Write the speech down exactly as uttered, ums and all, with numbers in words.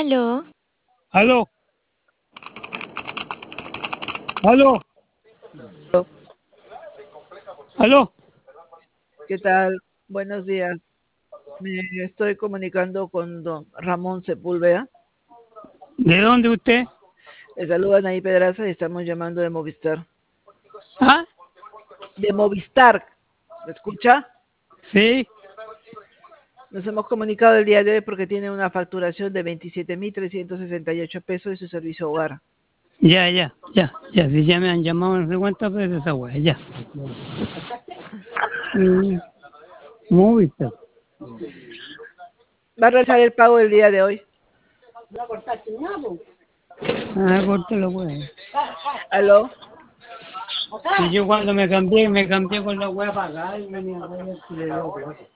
Aló. Aló. Aló. Aló. ¿Qué tal? Buenos días. Me estoy comunicando con don Ramón Sepúlveda. ¿De dónde usted? Le saludan ahí Pedraza y estamos llamando de Movistar. ¿Ah? De Movistar. ¿Me escucha? Sí. Nos hemos comunicado el día de hoy porque tiene una facturación de veintisiete mil trescientos sesenta y ocho pesos de su servicio hogar. Ya, ya, ya, ya. Si ya me han llamado no sé cuántas veces esa wea, ya. Mm, Movistar. Va a realizar el pago el día de hoy. Ah, córtalo, wea. ¿Aló? Y yo cuando me cambié, me cambié con la wea pagada y venía a ver si le doy.